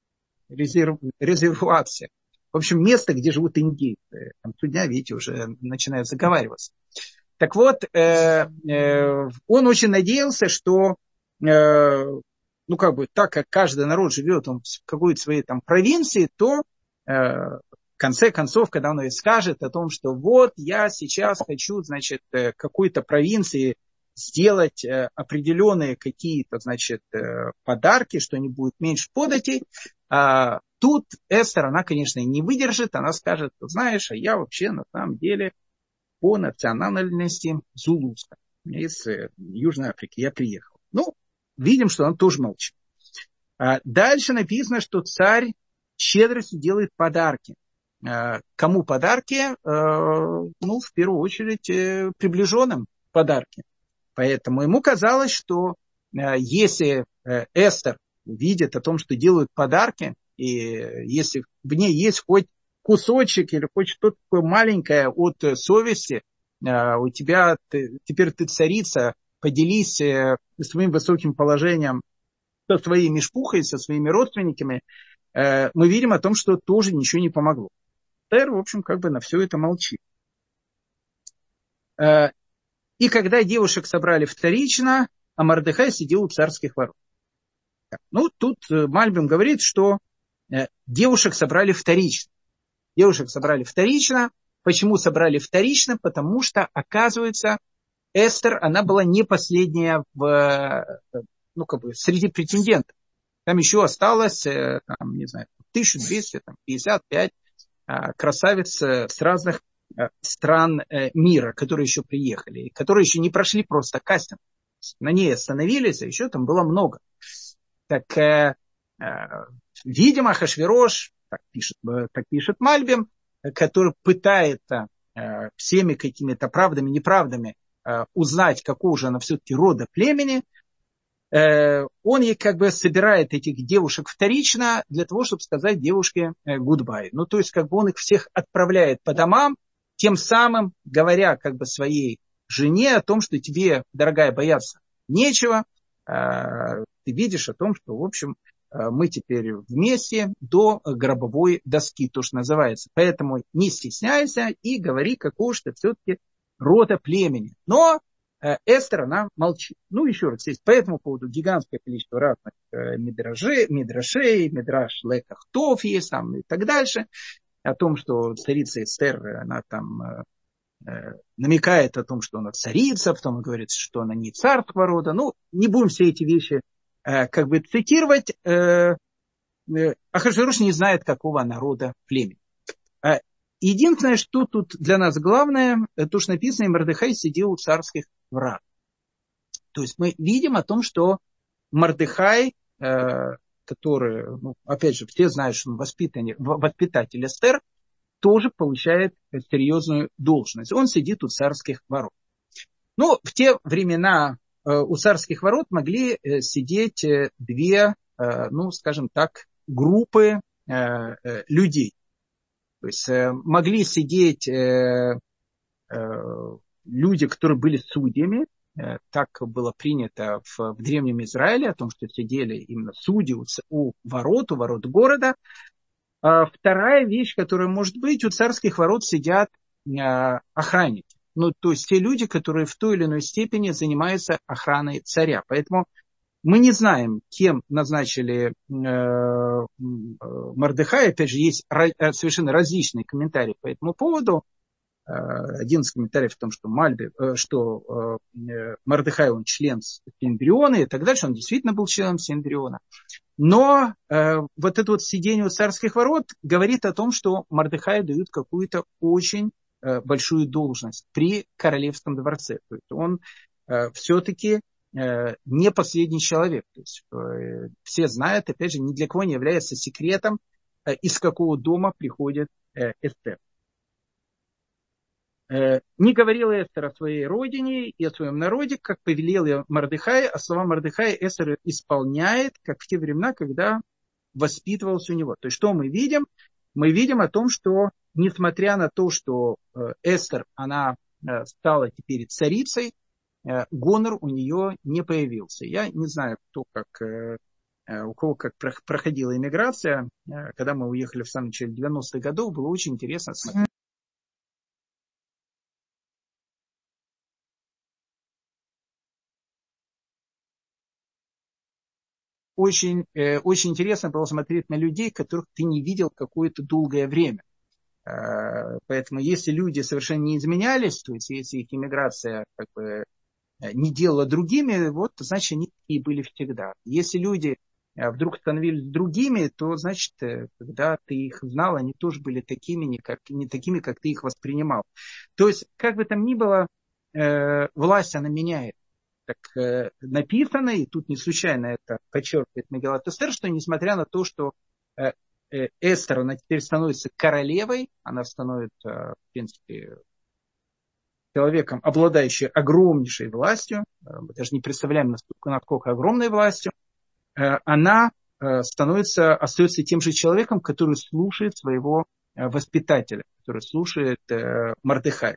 резерв, резервация. В общем, место, где живут индейцы. Там судья, видите, уже начинают заговариваться. Так вот, э, э, он очень надеялся, что, э, ну, как бы, так как каждый народ живет он в какой-то своей там провинции, то э, в конце концов, когда он скажет о том, что вот я сейчас хочу, значит, какой-то провинции сделать определенные какие-то, значит, подарки, что они будут меньше податей, тут Эстер, она, конечно, не выдержит, она скажет, знаешь, а я вообще на самом деле по национальности зулуска. Из Южной Африки я приехал. Ну, видим, что он тоже молчит. Дальше написано, что царь щедростью делает подарки. Кому подарки? Ну, в первую очередь, приближенным подарки. Поэтому ему казалось, что если Эстер видит о том, что делают подарки, и если в ней есть хоть кусочек или хоть что-то такое маленькое от совести, у тебя, ты, теперь ты царица, поделись своим высоким положением со своей мишпухой, со своими родственниками, мы видим о том, что тоже ничего не помогло. Эстер, в общем, как бы на все это молчит. И когда девушек собрали вторично, а Мордехай сидел у царских ворот. Ну, тут Мальбим говорит, что девушек собрали вторично. Девушек собрали вторично. Почему собрали вторично? Потому что, оказывается, Эстер, она была не последняя в, ну, как бы, среди претендентов. Там еще осталось, там, не знаю, тысяча двести пятьдесят пять красавиц с разных стран мира, которые еще приехали, которые еще не прошли просто кастинг. На ней остановились, а еще там было много. Так, э, э, видимо, Ахашверош, так пишет, так пишет Мальбим, который пытается э, всеми какими-то правдами, неправдами э, узнать, какого же она все-таки рода племени, э, он ей как бы собирает этих девушек вторично для того, чтобы сказать девушке э, goodbye. Ну, то есть, как бы он их всех отправляет по домам, тем самым говоря как бы своей жене о том, что тебе, дорогая, бояться нечего. Э, ты видишь о том, что, в общем, мы теперь вместе до гробовой доски, то, что называется. Поэтому не стесняйся и говори, какого же ты все-таки рода племени. Но э, Эстер, она молчит. Ну, еще раз, есть по этому поводу гигантское количество разных э, мидрашей, мидрашей, мидраш лекахтов есть там и так дальше. О том, что царица Эстер, она там э, намекает о том, что она царица, потом говорит, что она не царского рода. Ну, не будем все эти вещи как бы цитировать. Ахашверош не знает, какого народа племени. Единственное, что тут для нас главное, то, что написано, Мордехай сидел у царских врат. То есть мы видим о том, что Мордехай, который, ну, опять же, все знают, что он воспитатель, воспитатель Эстер, тоже получает серьезную должность. Он сидит у царских ворот. Ну, в те времена у царских ворот могли сидеть две, ну, скажем так, группы людей. То есть могли сидеть люди, которые были судьями. Так было принято в, в Древнем Израиле, о том, что сидели именно судьи у, у ворот, у ворот города. А вторая вещь, которая может быть, у царских ворот сидят охранники. Ну, то есть те люди, которые в той или иной степени занимаются охраной царя. Поэтому мы не знаем, кем назначили э, Мордехая. Опять же, есть совершенно различные комментарии по этому поводу. Один из комментариев в том, что, Мальби, что э, Мордехай, он член Синедриона и так дальше. Он действительно был членом Синедриона. Но э, вот это вот сидение у царских ворот говорит о том, что Мордехаю дают какую-то очень большую должность при королевском дворце. То есть он э, все-таки э, не последний человек. То есть, э, все знают, опять же, ни для кого не является секретом, э, из какого дома приходит э, Эстер. Э, не говорила Эстер о своей родине и о своем народе, как повелел ее Мордехай, а слова Мордехая Эстер исполняет, как в те времена, когда воспитывался у него. То есть что мы видим? Мы видим о том, что несмотря на то, что Эстер, она стала теперь царицей, гонор у нее не появился. Я не знаю, кто как, у кого как проходила иммиграция. Когда мы уехали в самом начале девяностых годов, было очень интересно смотреть. Очень, очень интересно было смотреть на людей, которых ты не видел какое-то долгое время. Поэтому если люди совершенно не изменялись, то есть если их иммиграция как бы не делала другими, вот, значит, они такие были всегда. Если люди вдруг становились другими, то, значит, когда ты их знал, они тоже были такими, не, как, не такими, как ты их воспринимал. То есть, как бы там ни было, э, власть, она меняет. Так э, написано, и тут не случайно это подчеркивает Мегилат Эстер, что несмотря на то, что э, э, Эстер, она теперь становится королевой, она становится, в принципе, человеком, обладающим огромнейшей властью, мы даже не представляем, насколько, насколько огромной властью, она становится, остается тем же человеком, который слушает своего воспитателя, который слушает Мордехая.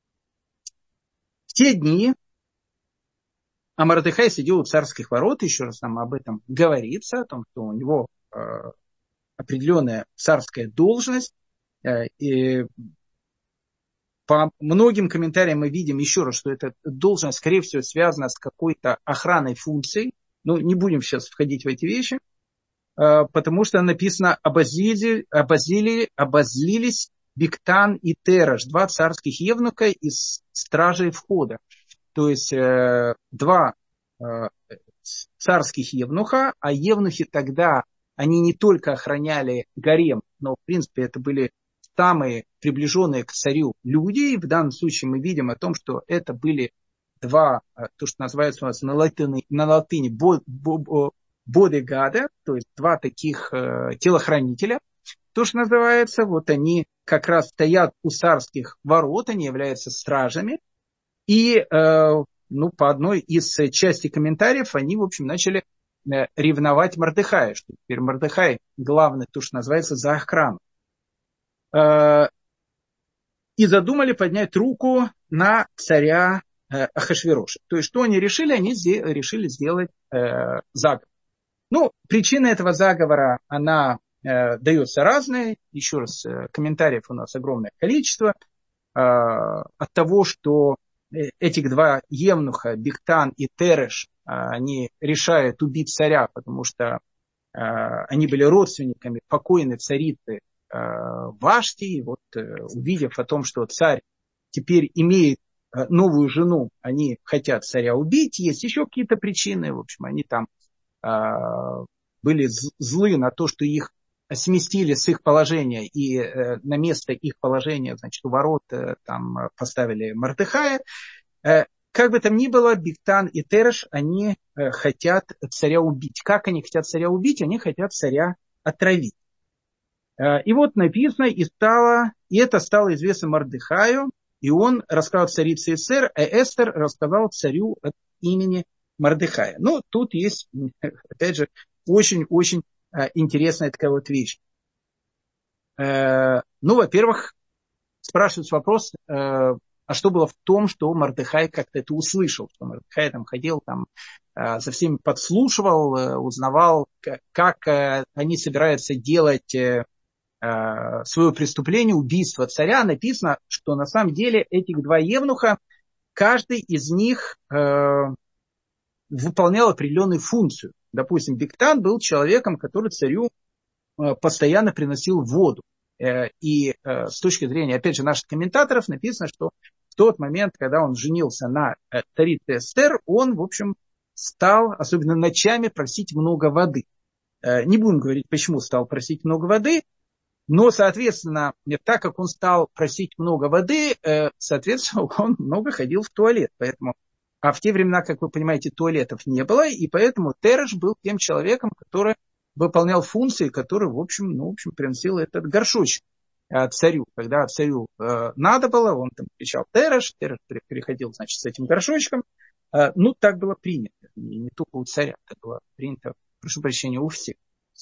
В те дни, а Мордехай сидел у царских ворот, еще раз нам об этом говорится, о том, что у него определенная царская должность, и по многим комментариям мы видим еще раз, что эта должность, скорее всего, связана с какой-то охранной функцией. Ну, не будем сейчас входить в эти вещи, потому что написано «обозлили, обозлили, обозлились Биктан и Тереш», два царских евнуха из стражей входа. То есть два царских евнуха, а евнухи тогда, они не только охраняли гарем, но, в принципе, это были самые приближенные к царю люди. И в данном случае мы видим о том, что это были два, то, что называется у нас на латыни, на латыни бодигада, то есть два таких э, телохранителя, то, что называется, вот они как раз стоят у царских ворот, они являются стражами. И э, ну, по одной из частей комментариев они, в общем, начали э, ревновать Мордехая, что теперь Мордехай главный, то, что называется, за охрану. И задумали поднять руку на царя э, Ахашвероша. То есть, что они решили? Они зе- решили сделать э, заговор. Ну, причина этого заговора, она э, дается разная. Еще раз, э, комментариев у нас огромное количество. Э, от того, что этих два евнуха, Биктан и Тереш, э, они решают убить царя, потому что э, они были родственниками покойной царицы Вашти, и вот увидев о том, что царь теперь имеет новую жену, они хотят царя убить, есть еще какие-то причины, в общем, они там э, были злы на то, что их сместили с их положения, и э, на место их положения, значит, у ворот э, там поставили Мордехая. Э, как бы там ни было, Биктан и Тереш, они э, хотят царя убить. Как они хотят царя убить? Они хотят царя отравить. И вот написано, и, стало, и это стало известно Мордехаю, и он рассказал царице Эстер, а Эстер рассказал царю от имени Мордехая. Ну, тут есть, опять же, очень-очень интересная такая вот вещь. Ну, во-первых, спрашивается вопрос, а что было в том, что Мордехай как-то это услышал, что Мордехай там ходил, там со всеми подслушивал, узнавал, как они собираются делать свое преступление, убийство царя. Написано, что на самом деле этих два евнуха, каждый из них э, выполнял определенную функцию. Допустим, Биктан был человеком, который царю э, постоянно приносил воду. Э, и э, с точки зрения, опять же, наших комментаторов написано, что в тот момент, когда он женился на э, царице Эстер, он, в общем, стал, особенно ночами, просить много воды. Э, не будем говорить, почему стал просить много воды. Но, соответственно, так как он стал просить много воды, соответственно, он много ходил в туалет. Поэтому, а в те времена, как вы понимаете, туалетов не было, и поэтому Тереш был тем человеком, который выполнял функции, который, в общем, ну, в общем, приносил этот горшочек царю. Когда царю надо было, он там кричал Тереш, Тереш переходил, значит, с этим горшочком. Ну, так было принято. Не только у царя, так было принято, прошу прощения, у всех.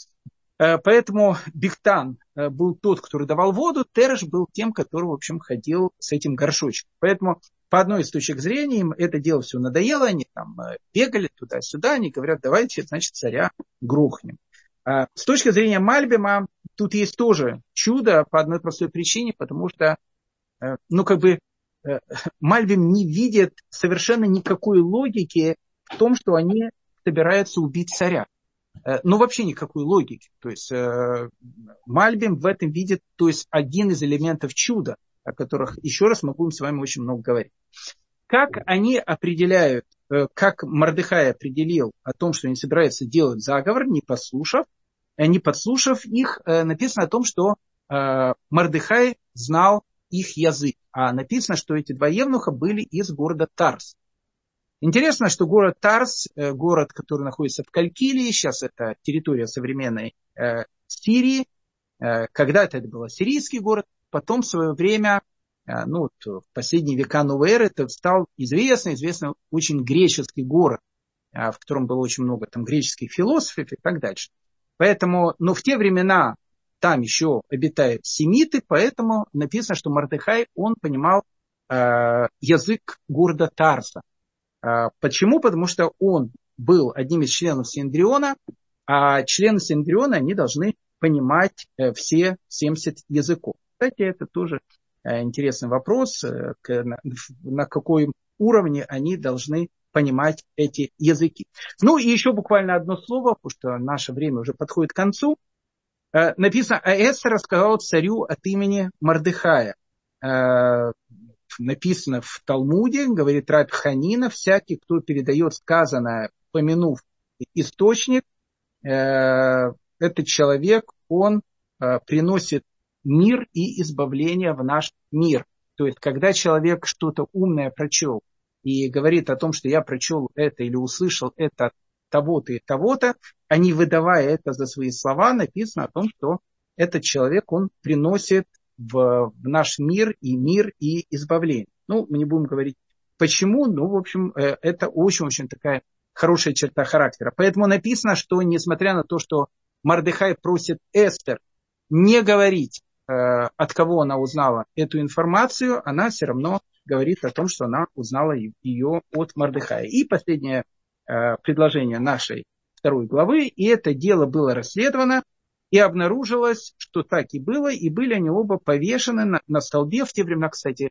Поэтому Биктан был тот, который давал воду, Тереш был тем, который, в общем, ходил с этим горшочком. Поэтому, по одной из точек зрения, им это дело все надоело, они там бегали туда-сюда, они говорят, давайте, значит, царя грохнем. С точки зрения Мальбима, тут есть тоже чудо по одной простой причине, потому что, ну, как бы, Мальбим не видит совершенно никакой логики в том, что они собираются убить царя. Ну, вообще никакой логики. То есть э, Мальбим в этом видит, то есть один из элементов чуда, о которых, еще раз, мы будем с вами очень много говорить. Как они определяют, э, как Мордехай определил о том, что они собираются делать заговор, не послушав, э, не подслушав их, э, написано о том, что э, Мордехай знал их язык. А написано, что эти два евнуха были из города Тарс. Интересно, что город Тарс, город, который находится в Калькилии, сейчас это территория современной э, Сирии, э, когда-то это был сирийский город, потом в свое время, э, ну, в последние века новой эры, это стал известный, известный очень греческий город, э, в котором было очень много там греческих философов и так дальше. Поэтому, но в те времена там еще обитают семиты, поэтому написано, что Мордехай, он понимал э, язык города Тарса. Почему? Потому что он был одним из членов Синедриона, а члены Синедриона, они должны понимать все семьдесят языков. Кстати, это тоже интересный вопрос, на каком уровне они должны понимать эти языки. Ну и еще буквально одно слово, потому что наше время уже подходит к концу. Написано, а Эстер рассказала царю от имени Мордехая. Написано в Талмуде, говорит Рабби Ханина, всякий, кто передает сказанное, помянув источник, этот человек, он приносит мир и избавление в наш мир. То есть, когда человек что-то умное прочел и говорит о том, что я прочел это или услышал это от того-то и того-то, а не выдавая это за свои слова, написано о том, что этот человек, он приносит в, в наш мир и мир, и избавление. Ну, мы не будем говорить почему, но, в общем, это очень-очень такая хорошая черта характера. Поэтому написано, что, несмотря на то, что Мордехай просит Эстер не говорить, от кого она узнала эту информацию, она все равно говорит о том, что она узнала ее от Мордехая. И последнее предложение нашей второй главы, и это дело было расследовано, и обнаружилось, что так и было, и были они оба повешены на, на столбе. В те времена, кстати,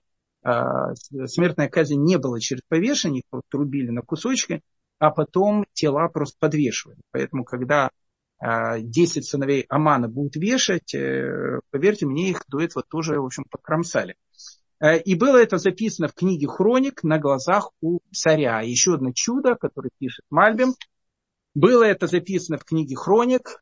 смертная казнь не была через повешение, их просто рубили на кусочки, а потом тела просто подвешивали. Поэтому, когда десять сыновей Амана будут вешать, поверьте мне, их до этого тоже, в общем, покромсали. И было это записано в книге Хроник на глазах у царя. Еще одно чудо, которое пишет Мальбим. Было это записано в книге Хроник.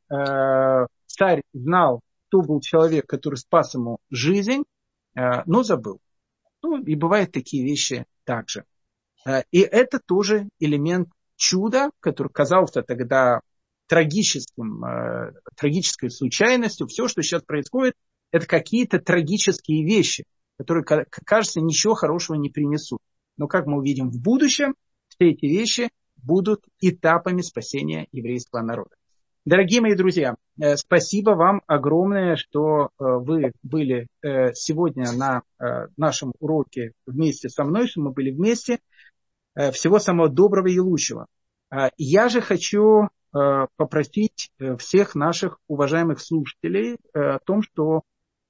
Царь знал, кто был человек, который спас ему жизнь, но забыл. Ну, и бывают такие вещи также. И это тоже элемент чуда, который казался тогда трагическим, трагической случайностью. Все, что сейчас происходит, это какие-то трагические вещи, которые, кажется, ничего хорошего не принесут. Но, как мы увидим в будущем, все эти вещи будут этапами спасения еврейского народа. Дорогие мои друзья, спасибо вам огромное, что вы были сегодня на нашем уроке вместе со мной, что мы были вместе. Всего самого доброго и лучшего. Я же хочу попросить всех наших уважаемых слушателей о том, что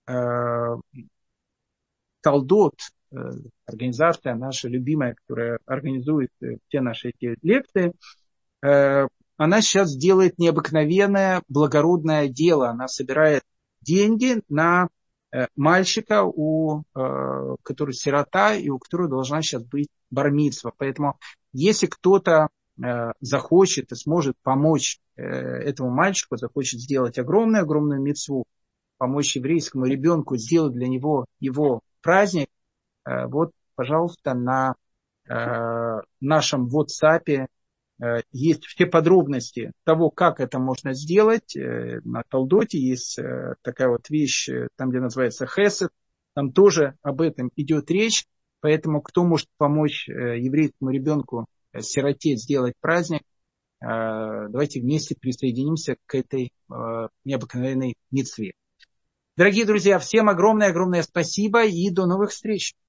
Талдот, организация наша любимая, которая организует все наши эти лекции, она сейчас делает необыкновенное благородное дело. Она собирает деньги на мальчика, у, который сирота и у которого должна сейчас быть бар-мицва. Поэтому если кто-то захочет и сможет помочь этому мальчику, захочет сделать огромную-огромную мицву, помочь еврейскому ребенку, сделать для него его праздник, вот, пожалуйста, на нашем WhatsApp есть все подробности того, как это можно сделать. На Талдоте есть такая вот вещь, там, где называется Хесед, там тоже об этом идет речь. Поэтому кто может помочь еврейскому ребенку, сироте, сделать праздник, давайте вместе присоединимся к этой необыкновенной мицве. Дорогие друзья, всем огромное-огромное спасибо и до новых встреч.